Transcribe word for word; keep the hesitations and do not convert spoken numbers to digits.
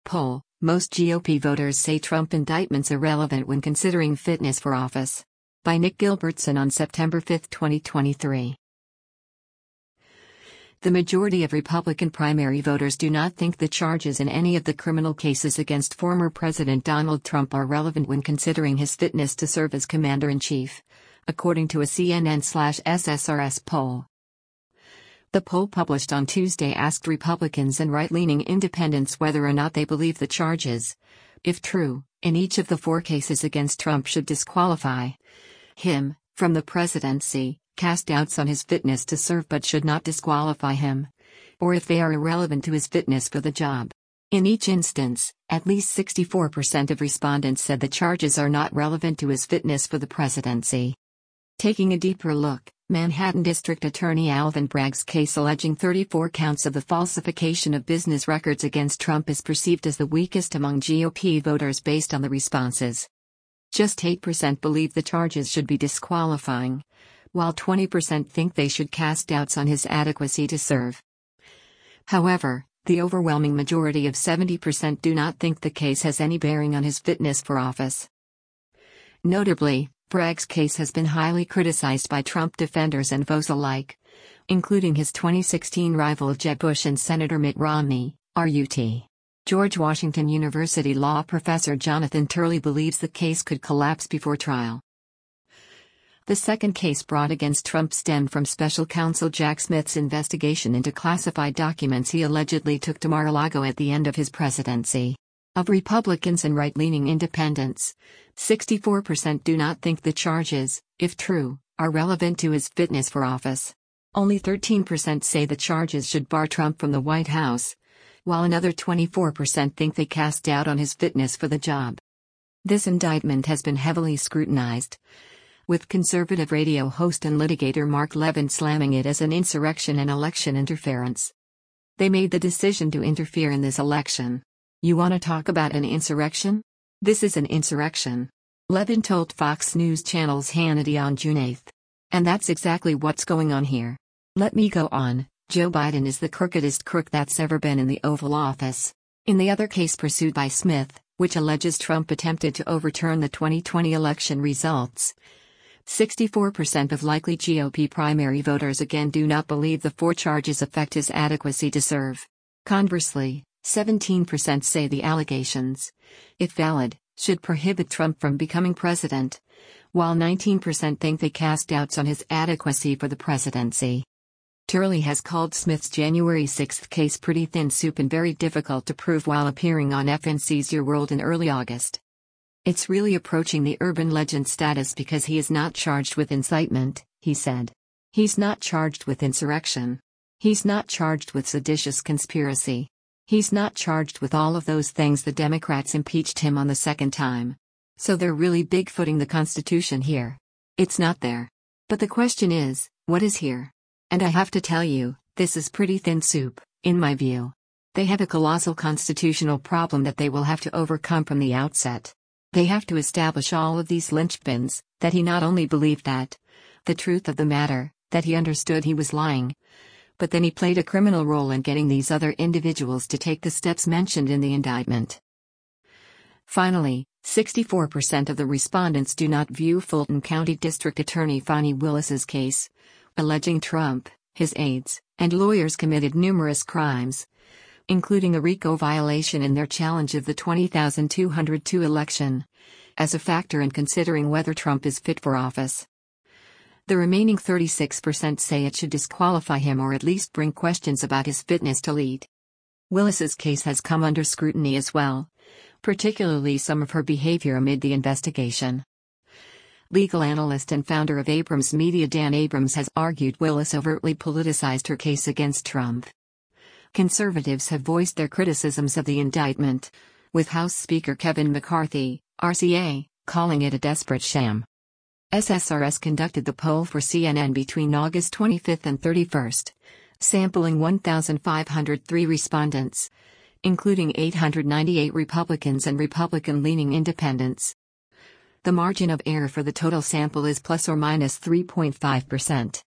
poll, most G O P voters say Trump indictment's irrelevant when considering fitness for office. By Nick Gilbertson on September fifth, twenty twenty-three. The majority of Republican primary voters do not think the charges in any of the criminal cases against former President Donald Trump are relevant when considering his fitness to serve as commander-in-chief, according to a C N N S S R S poll. The poll published on Tuesday asked Republicans and right-leaning independents whether or not they believe the charges, if true, in each of the four cases against Trump should disqualify him from the presidency, cast doubts on his fitness to serve but should not disqualify him, or if they are irrelevant to his fitness for the job. In each instance, at least sixty-four percent of respondents said the charges are not relevant to his fitness for the presidency. Taking a deeper look, Manhattan District Attorney Alvin Bragg's case alleging thirty-four counts of the falsification of business records against Trump is perceived as the weakest among G O P voters based on the responses. Just eight percent believe the charges should be disqualifying, while twenty percent think they should cast doubts on his adequacy to serve. However, the overwhelming majority of seventy percent do not think the case has any bearing on his fitness for office. Notably, Bragg's case has been highly criticized by Trump defenders and foes alike, including his twenty sixteen rival Jeb Bush and Senator Mitt Romney, R U T. George Washington University law professor Jonathan Turley believes the case could collapse before trial. The second case brought against Trump stemmed from special counsel Jack Smith's investigation into classified documents he allegedly took to Mar-a-Lago at the end of his presidency. Of Republicans and right-leaning independents, sixty-four percent do not think the charges, if true, are relevant to his fitness for office. Only thirteen percent say the charges should bar Trump from the White House, while another twenty-four percent think they cast doubt on his fitness for the job. This indictment has been heavily scrutinized, with conservative radio host and litigator Mark Levin slamming it as an insurrection and election interference. They made the decision to interfere in this election. You want to talk about an insurrection? This is an insurrection, Levin told Fox News Channel's Hannity on June eighth. And that's exactly what's going on here. Let me go on. Joe Biden is the crookedest crook that's ever been in the Oval Office. In the other case pursued by Smith, which alleges Trump attempted to overturn the twenty twenty election results, sixty-four percent of likely G O P primary voters again do not believe the four charges affect his adequacy to serve. Conversely, seventeen percent say the allegations, if valid, should prohibit Trump from becoming president, while nineteen percent think they cast doubts on his adequacy for the presidency. Turley has called Smith's January sixth case pretty thin soup and very difficult to prove while appearing on F N C's Your World in early August. It's really approaching the urban legend status because he is not charged with incitement, he said. He's not charged with insurrection. He's not charged with seditious conspiracy. He's not charged with all of those things the Democrats impeached him on the second time. So they're really bigfooting the Constitution here. It's not there. But the question is, what is here? And I have to tell you, this is pretty thin soup, in my view. They have a colossal constitutional problem that they will have to overcome from the outset. They have to establish all of these linchpins, that he not only believed that, the truth of the matter, that he understood he was lying, but then he played a criminal role in getting these other individuals to take the steps mentioned in the indictment. Finally, sixty-four percent of the respondents do not view Fulton County District Attorney Fani Willis's case, alleging Trump, his aides, and lawyers committed numerous crimes, including a RICO violation in their challenge of the twenty two hundred two election, as a factor in considering whether Trump is fit for office. The remaining thirty-six percent say it should disqualify him or at least bring questions about his fitness to lead. Willis's case has come under scrutiny as well, particularly some of her behavior amid the investigation. Legal analyst and founder of Abrams Media Dan Abrams has argued Willis overtly politicized her case against Trump. Conservatives have voiced their criticisms of the indictment, with House Speaker Kevin McCarthy, R C A, calling it a desperate sham. S S R S conducted the poll for C N N between August twenty-fifth and thirty-first, sampling one thousand five hundred three respondents, including eight hundred ninety-eight Republicans and Republican-leaning independents. The margin of error for the total sample is plus or minus three point five percent.